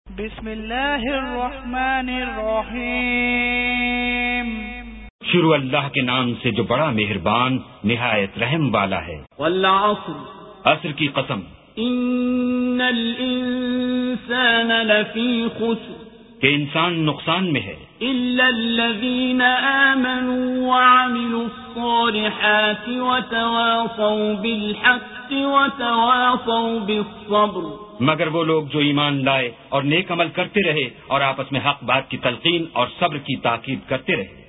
बिस्मिल्लाहिर्रहमानिर्रहीम। शुरू अल्लाह के नाम से जो बड़ा मेहरबान निहायत रहम वाला है। वल अस्र, अस्र की कसम। इन्नल इंसान लफी खुस्र, कि इंसान नुकसान में है। इल्लल्लज़ीना आमनू व अमिलुस्सालिहाति व तवासौ बिल हक़्क़ि व तवासौ बिस्सब्र, मगर वो लोग जो ईमान लाए और नेक अमल करते रहे और आपस में हक बात की तलकीन और सब्र की ताकीद करते रहे।